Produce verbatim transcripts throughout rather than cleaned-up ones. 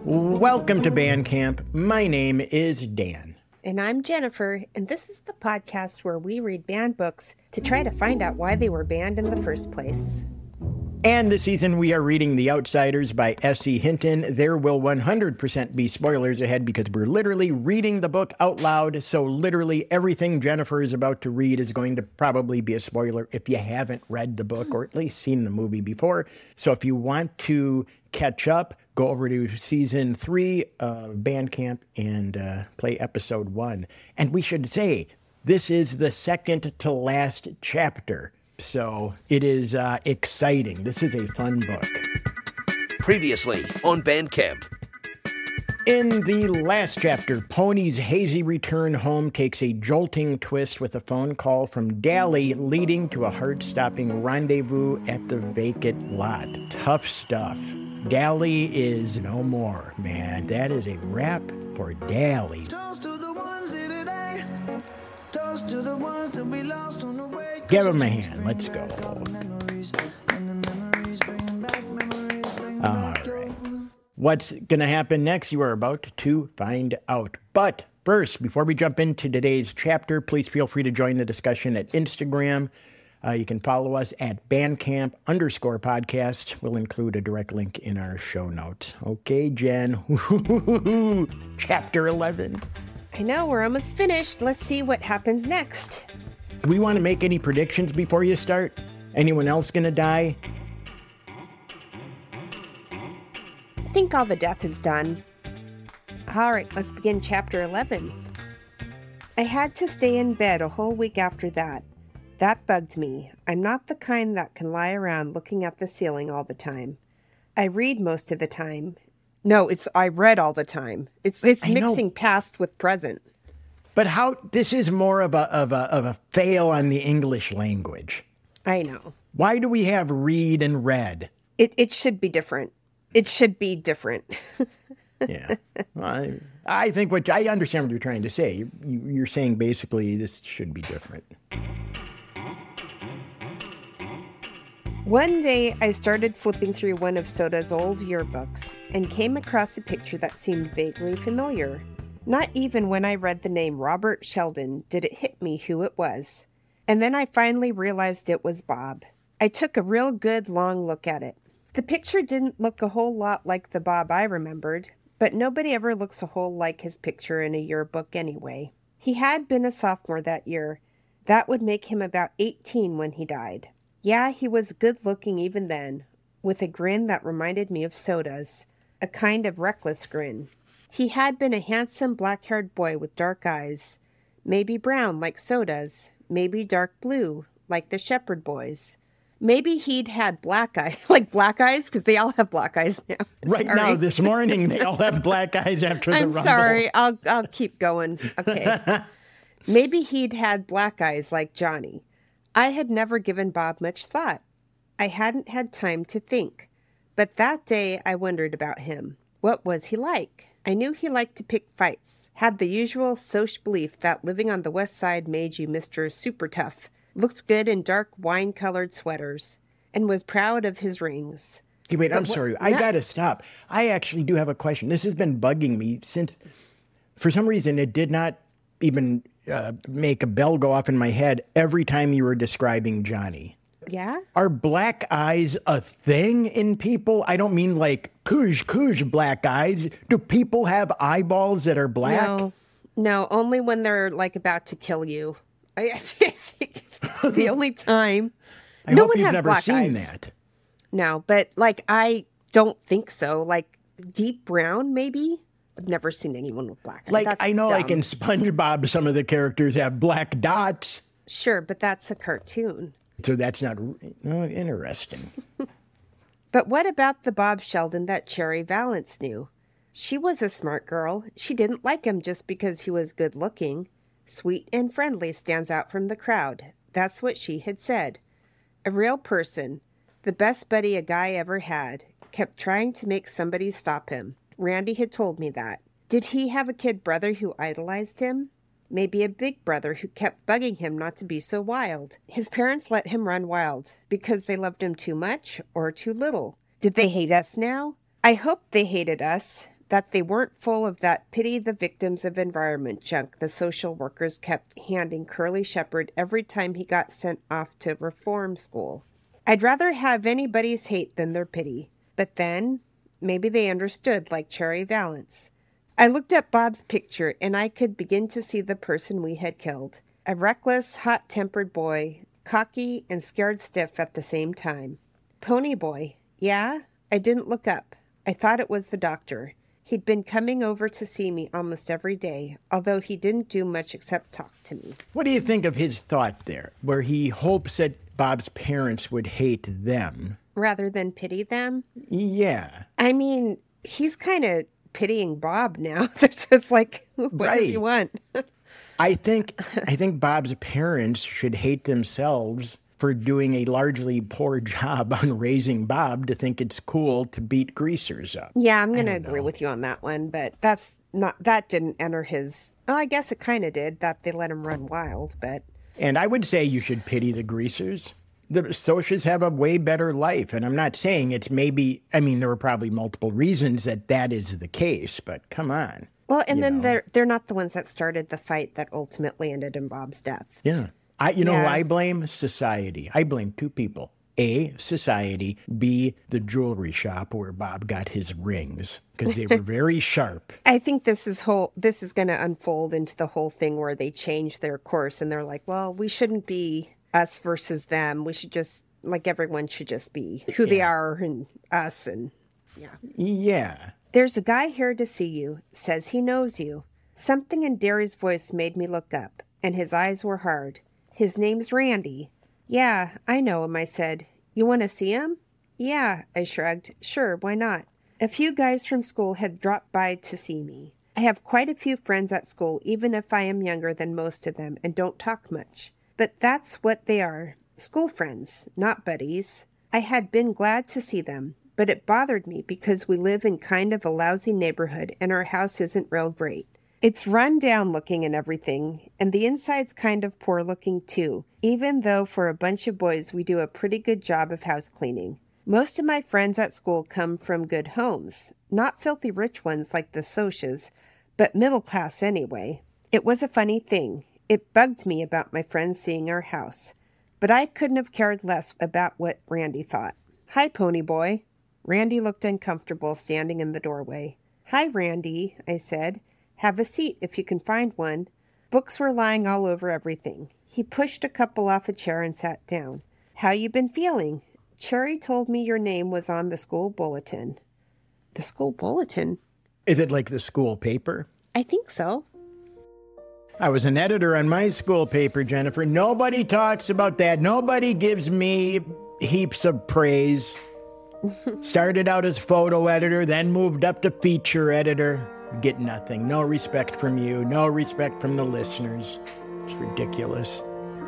Welcome to Bandcamp. My name is Dan. And I'm Jennifer, and this is the podcast where we read banned books to try to find out why they were banned in the first place. And this season we are reading The Outsiders by S E. Hinton. There will one hundred percent be spoilers ahead because we're literally reading the book out loud, so literally everything Jennifer is about to read is going to probably be a spoiler if you haven't read the book or at least seen the movie before. So if you want to catch up, go over to season three of Bandcamp and uh, play episode one. And we should say, this is the second to last chapter. So it is uh, exciting. This is a fun book. Previously on Bandcamp. In the last chapter, Pony's hazy return home takes a jolting twist with a phone call from Dally leading to a heart-stopping rendezvous at the vacant lot. Tough stuff. Dally is no more, man. That is a wrap for Dally. Toast to the ones in today. Toast to the ones that we lost on the way. Give him a hand. Let's go. All right. What's going to happen next? You are about to find out. But first, before we jump into today's chapter, please feel free to join the discussion at Instagram. Uh, you can follow us at Bandcamp underscore podcast. We'll include a direct link in our show notes. Okay, Jen. Chapter eleven. I know, we're almost finished. Let's see what happens next. Do we want to make any predictions before you start? Anyone else going to die? I think all the death is done. All right, let's begin chapter eleven. I had to stay in bed a whole week after that. That bugged me. I'm not the kind that can lie around looking at the ceiling all the time. I read most of the time. No, it's I read all the time. It's it's I mixing know. past with present. But how, this is more of a, of a, of a fail on the English language. I know. Why do we have read and read? It it should be different. It should be different. Yeah. Well, I, I think what, I understand what you're trying to say. You, you, you're saying basically this should be different. One day, I started flipping through one of Soda's old yearbooks and came across a picture that seemed vaguely familiar. Not even when I read the name Robert Sheldon did it hit me who it was. And then I finally realized it was Bob. I took a real good long look at it. The picture didn't look a whole lot like the Bob I remembered, but nobody ever looks a whole like his picture in a yearbook anyway. He had been a sophomore that year. That would make him about eighteen when he died. Yeah, he was good-looking even then, with a grin that reminded me of Soda's, a kind of reckless grin. He had been a handsome black-haired boy with dark eyes, maybe brown like Soda's, maybe dark blue like the Shepherd boys. Maybe he'd had black eyes, like black eyes, because they all have black eyes now. Right Sorry. now, this morning, they all have black eyes after the I'm rumble. sorry, I'll I'll keep going. Okay. Maybe he'd had black eyes like Johnny. I had never given Bob much thought. I hadn't had time to think. But that day I wondered about him. What was he like? I knew he liked to pick fights, had the usual social belief that living on the west side made you Mister Super Tough, looked good in dark wine-colored sweaters, and was proud of his rings. Hey, wait, I'm But what- sorry. I not- got to stop. I actually do have a question. This has been bugging me since, for some reason, it did not even uh, make a bell go off in my head every time you were describing Johnny. Yeah? Are black eyes a thing in people? I don't mean like kush, kush black eyes. Do people have eyeballs that are black? No. No, only when they're, like, about to kill you. I think it's the only time. I no hope one you've has never black seen eyes. that. No, but, like, I don't think so. Like, deep brown, maybe? I've never seen anyone with black eyes. Like, That's I know, like dumb. in SpongeBob, some of the characters have black dots. Sure, but that's a cartoon. So that's not oh, interesting. But what about the Bob Sheldon that Cherry Valance knew? She was a smart girl. She didn't like him just because he was good looking. Sweet and friendly stands out from the crowd. That's what she had said. A real person, the best buddy a guy ever had, kept trying to make somebody stop him. Randy had told me that. Did he have a kid brother who idolized him? Maybe a big brother who kept bugging him not to be so wild. His parents let him run wild because they loved him too much or too little. Did they hate us now? I hoped they hated us. that they weren't full of that pity the victims of environment junk the social workers kept handing Curly Shepherd every time he got sent off to reform school. I'd rather have anybody's hate than their pity. But then, maybe they understood like Cherry Valance. I looked at Bob's picture, and I could begin to see the person we had killed. A reckless, hot-tempered boy, cocky and scared stiff at the same time. Pony Boy. Yeah? I didn't look up. I thought it was the doctor. He'd been coming over to see me almost every day, although he didn't do much except talk to me. What do you think of his thought there, where he hopes that Bob's parents would hate them? Rather than pity them? Yeah. I mean, he's kind of pitying Bob now. It's just like, what Right. does he want? I think I think Bob's parents should hate themselves for doing a largely poor job on raising Bob to think it's cool to beat greasers up. Yeah, I'm going to don't agree know. with you on that one, but that's not, that didn't enter his, well, I guess it kind of did, that they let him run wild, but. And I would say you should pity the greasers. The Socs have a way better life, and I'm not saying it's maybe, I mean, there were probably multiple reasons that that is the case, but come on. Well, and You then know. they're they're not the ones that started the fight that ultimately ended in Bob's death. Yeah. I, you know who Yeah. I blame? Society. I blame two people. A, society. B, the jewelry shop where Bob got his rings, because they were very sharp. I think this is whole this is going to unfold into the whole thing where they change their course and they're like, well, we shouldn't be us versus them. We should just, like, everyone should just be who they are and us. And yeah. Yeah. There's a guy here to see you, says he knows you. Something in Derry's voice made me look up, and his eyes were hard. His name's Randy. Yeah, I know him, I said. You want to see him? Yeah, I shrugged. Sure, why not? A few guys from school had dropped by to see me. I have quite a few friends at school, even if I am younger than most of them and don't talk much. But that's what they are, school friends, not buddies. I had been glad to see them, but it bothered me because we live in kind of a lousy neighborhood and our house isn't real great. It's run down looking and everything, and the inside's kind of poor looking too, even though for a bunch of boys we do a pretty good job of house cleaning. Most of my friends at school come from good homes, not filthy rich ones like the Socs, but middle class anyway. It was a funny thing. It bugged me about my friends seeing our house, but I couldn't have cared less about what Randy thought. Hi, Pony Boy. Randy looked uncomfortable standing in the doorway. Hi, Randy, I said. Have a seat if you can find one. Books were lying all over everything. He pushed a couple off a chair and sat down. How you been feeling? Cherry told me your name was on the school bulletin. The school bulletin? Is it like the school paper? I think so. I was an editor on my school paper, Jennifer. Nobody talks about that. Nobody gives me heaps of praise. Started out as photo editor, then moved up to feature editor. Get nothing. No respect from you. No respect from the listeners. It's ridiculous.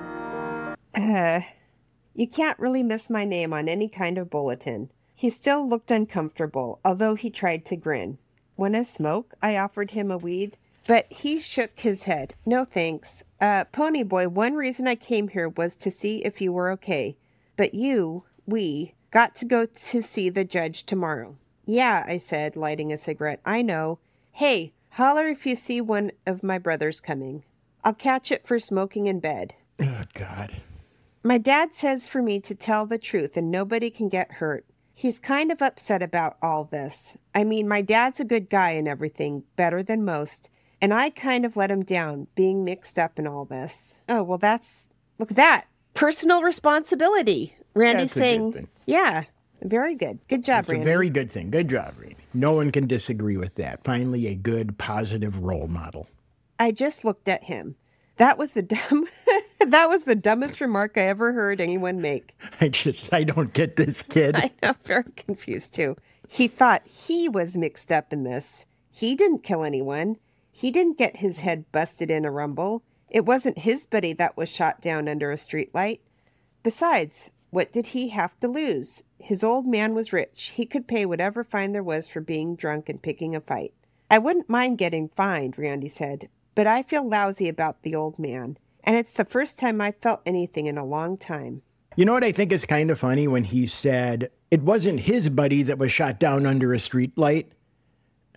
Uh, you can't really miss my name on any kind of bulletin. He still looked uncomfortable, although he tried to grin. Want a smoke? I offered him a weed. But he shook his head. No thanks. Uh, Pony Boy, one reason I came here was to see if you were okay. But you, we, got to go to see the judge tomorrow. Yeah, I said, lighting a cigarette. I know. Hey, holler if you see one of my brothers coming. I'll catch it for smoking in bed. Oh, God. My dad says for me to tell the truth and nobody can get hurt. He's kind of upset about all this. I mean, my dad's a good guy and everything, better than most. And I kind of let him down, being mixed up in all this. Oh, well, that's, look at that. Personal responsibility. Randy's That's a good saying, thing. yeah, very good. Good job, It's Randy. a very good thing. Good job, Randy. No one can disagree with that. Finally, a good, positive role model. I just looked at him. That was the dumb, that was the dumbest remark I ever heard anyone make. I just, I don't get this kid. I am very confused, too. He thought he was mixed up in this. He didn't kill anyone. He didn't get his head busted in a rumble. It wasn't his buddy that was shot down under a streetlight. Besides, what did he have to lose? His old man was rich. He could pay whatever fine there was for being drunk and picking a fight. I wouldn't mind getting fined, Randy said, but I feel lousy about the old man. And it's the first time I've felt anything in a long time. You know what I think is kind of funny when he said it wasn't his buddy that was shot down under a street light?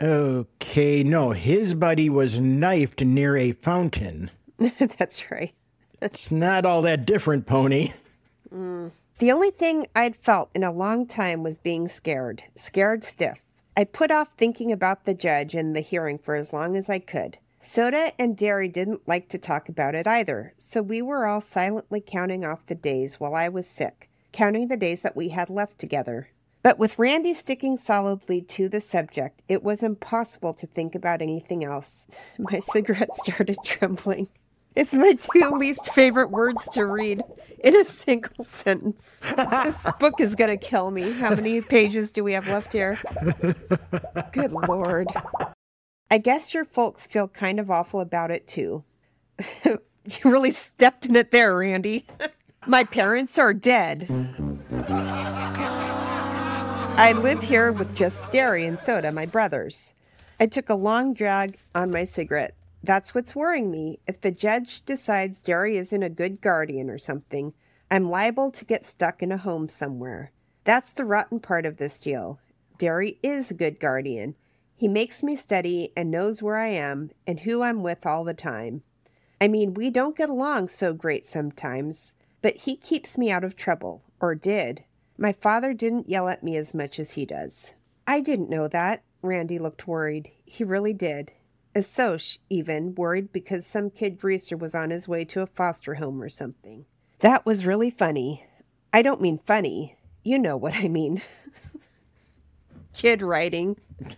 Okay, no, his buddy was knifed near a fountain. That's right. It's not all that different, Pony. Mm. The only thing I'd felt in a long time was being scared, scared stiff. I put off thinking about the judge and the hearing for as long as I could. Soda and Derry didn't like to talk about it either, so we were all silently counting off the days while I was sick, counting the days that we had left together. But with Randy sticking solidly to the subject, it was impossible to think about anything else. My cigarette started trembling. It's my two least favorite words to read in a single sentence. This book is going to kill me. How many pages do we have left here? Good Lord. I guess your folks feel kind of awful about it, too. You really stepped in it there, Randy. My parents are dead. I live here with just Derry and Soda, my brothers. I took a long drag on my cigarette. That's what's worrying me. If the judge decides Derry isn't a good guardian or something, I'm liable to get stuck in a home somewhere. That's the rotten part of this deal. Derry is a good guardian. He makes me steady and knows where I am and who I'm with all the time. I mean, we don't get along so great sometimes, but he keeps me out of trouble, or did. My father didn't yell at me as much as he does. I didn't know that. Randy looked worried. He really did. Asosh, even, worried because some kid greaser was on his way to a foster home or something. That was really funny. I don't mean funny. You know what I mean. Kid writing.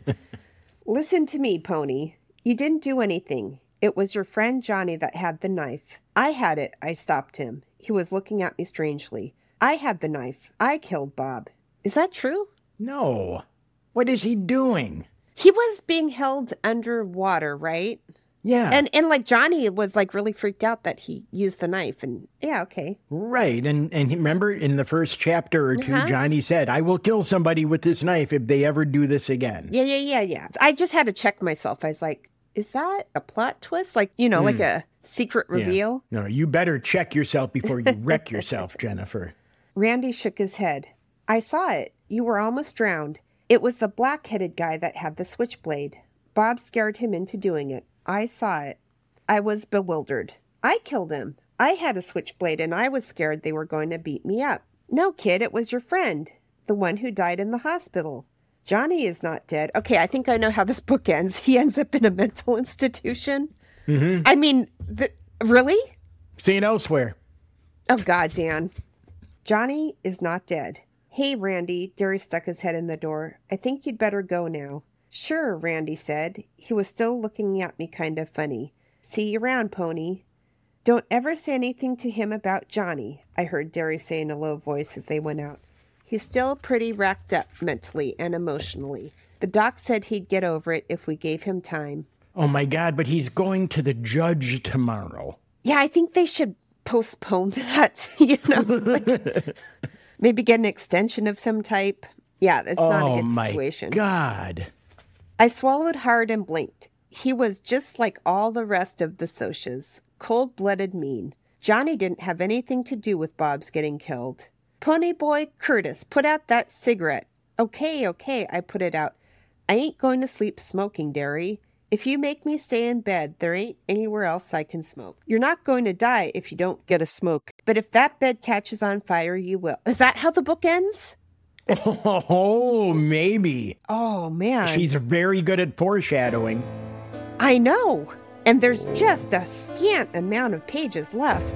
Listen to me, Pony. You didn't do anything. It was your friend Johnny that had the knife. I had it. I stopped him. He was looking at me strangely. I had the knife. I killed Bob. Is that true? No. What is he doing? He was being held underwater, right? Yeah. And and like Johnny was like really freaked out that he used the knife. And yeah, okay. Right. And and he, remember in the first chapter or two, uh-huh. Johnny said, I will kill somebody with this knife if they ever do this again. Yeah, yeah, yeah, yeah. I just had to check myself. I was like, is that a plot twist? Like, you know, mm. like a secret reveal? Yeah. No, you better check yourself before you wreck yourself, Jennifer. Randy shook his head. I saw it. You were almost drowned. It was the black-headed guy that had the switchblade. Bob scared him into doing it. I saw it. I was bewildered. I killed him. I had a switchblade and I was scared they were going to beat me up. No, kid, it was your friend. The one who died in the hospital. Johnny is not dead. Okay, I think I know how this book ends. He ends up in a mental institution. Mm-hmm. I mean, th- really? Seen elsewhere. Oh, God, Dan. Johnny is not dead. Hey, Randy. Derry stuck his head in the door. I think you'd better go now. Sure, Randy said. He was still looking at me kind of funny. See you around, Pony. Don't ever say anything to him about Johnny, I heard Derry say in a low voice as they went out. He's still pretty racked up mentally and emotionally. The doc said he'd get over it if we gave him time. Oh, my God, but he's going to the judge tomorrow. Yeah, I think they should postpone that, you know, like, maybe get an extension of some type. Yeah, that's oh, not a good situation. Oh, my God. I swallowed hard and blinked. He was just like all the rest of the Soshas, cold-blooded mean. Johnny didn't have anything to do with Bob's getting killed. Pony boy Curtis, put out that cigarette. Okay, okay, I put it out. I ain't going to sleep smoking, Derry. If you make me stay in bed, there ain't anywhere else I can smoke. You're not going to die if you don't get a smoke. But if that bed catches on fire, you will. Is that how the book ends? Oh, maybe. Oh, man. She's very good at foreshadowing. I know. And there's just a scant amount of pages left.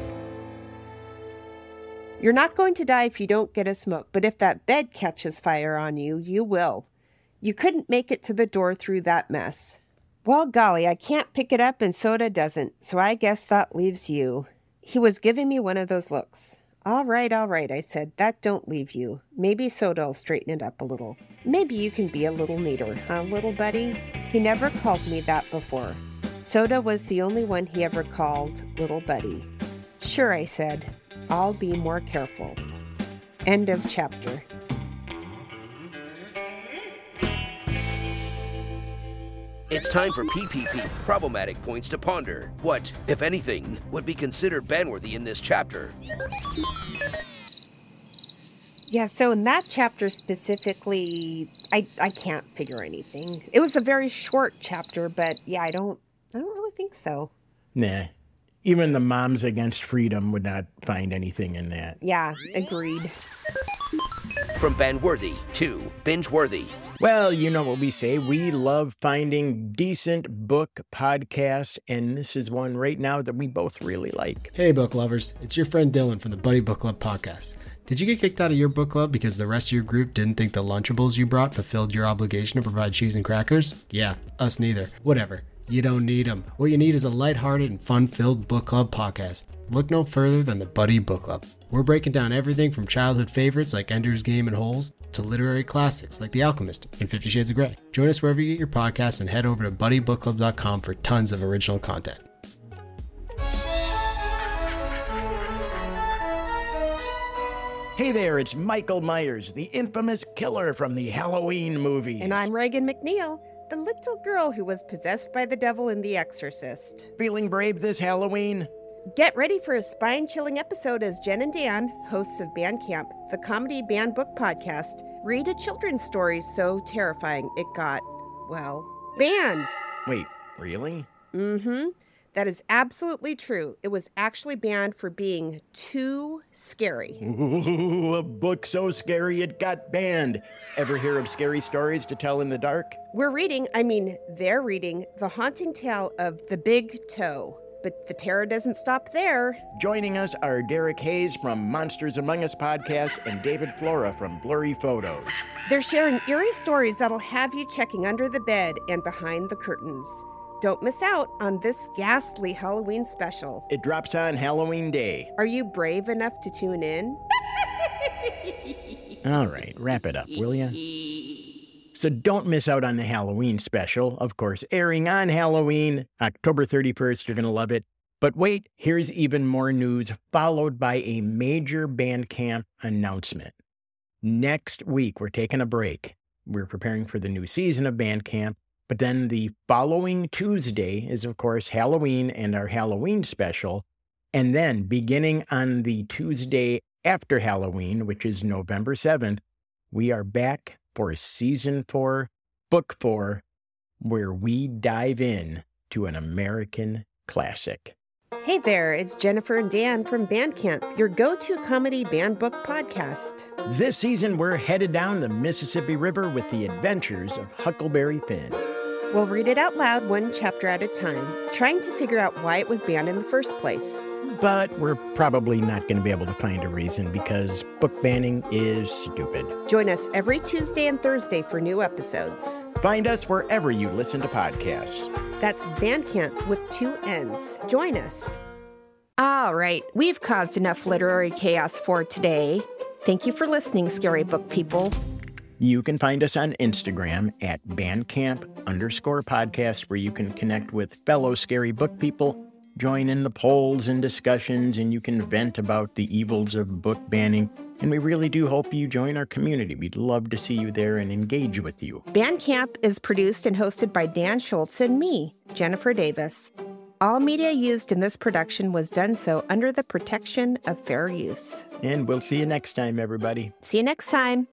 You're not going to die if you don't get a smoke, but if that bed catches fire on you, you will. You couldn't make it to the door through that mess. Well, golly, I can't pick it up and Soda doesn't, so I guess that leaves you. He was giving me one of those looks. All right, all right, I said, that don't leave you. Maybe Soda'll straighten it up a little. Maybe you can be a little neater, huh, little buddy? He never called me that before. Soda was the only one he ever called little buddy. Sure, I said, I'll be more careful. End of chapter. It's time for P P P, Problematic Points to Ponder. What, if anything, would be considered banworthy in this chapter? Yeah, so in that chapter specifically, I I can't figure anything. It was a very short chapter, but yeah, I don't I don't really think so. Nah. Even the Moms Against Freedom would not find anything in that. Yeah, agreed. From Banworthy to Binge-worthy. Well, you know what we say. We love finding decent book podcasts, and this is one right now that we both really like. Hey, book lovers. It's your friend Dylan from the Buddy Book Club podcast. Did you get kicked out of your book club because the rest of your group didn't think the Lunchables you brought fulfilled your obligation to provide cheese and crackers? Yeah, us neither. Whatever. You don't need them. What you need is a lighthearted and fun-filled book club podcast. Look no further than the Buddy Book Club. We're breaking down everything from childhood favorites like Ender's Game and Holes to literary classics like The Alchemist and Fifty Shades of Grey. Join us wherever you get your podcasts and head over to buddy book club dot com for tons of original content. Hey there, it's Michael Myers, the infamous killer from the Halloween movies. And I'm Reagan McNeil, the little girl who was possessed by the devil in The Exorcist. Feeling brave this Halloween? Get ready for a spine-chilling episode as Jen and Dan, hosts of Band Camp, the comedy band book podcast, read a children's story so terrifying it got, well, banned. Wait, really? Mm-hmm. That is absolutely true. It was actually banned for being too scary. Ooh, a book so scary it got banned. Ever hear of scary stories to tell in the dark? We're reading, I mean, they're reading The Haunting Tale of the Big Toe. But the terror doesn't stop there. Joining us are Derek Hayes from Monsters Among Us podcast and David Flora from Blurry Photos. They're sharing eerie stories that'll have you checking under the bed and behind the curtains. Don't miss out on this ghastly Halloween special. It drops on Halloween Day. Are you brave enough to tune in? All right, wrap it up, will ya? So don't miss out on the Halloween special, of course, airing on Halloween, October thirty-first. You're going to love it. But wait, here's even more news, followed by a major Bandcamp announcement. Next week, we're taking a break. We're preparing for the new season of Bandcamp. But then the following Tuesday is, of course, Halloween and our Halloween special. And then beginning on the Tuesday after Halloween, which is November seventh, we are back for season four, book four, where we dive in to an American classic. Hey there, it's Jennifer and Dan from Bandcamp, your go-to comedy band book podcast. This season, we're headed down the Mississippi River with the adventures of Huckleberry Finn. We'll read it out loud one chapter at a time, trying to figure out why it was banned in the first place. But we're probably not going to be able to find a reason because book banning is stupid. Join us every Tuesday and Thursday for new episodes. Find us wherever you listen to podcasts. That's Bandcamp with two N's. Join us. All right, we've caused enough literary chaos for today. Thank you for listening, scary book people. You can find us on Instagram at Bandcamp underscore podcast, where you can connect with fellow scary book people, join in the polls and discussions, and you can vent about the evils of book banning. And we really do hope you join our community. We'd love to see you there and engage with you. Bandcamp is produced and hosted by Dan Schultz and me, Jennifer Davis. All media used in this production was done so under the protection of fair use. And we'll see you next time, everybody. See you next time.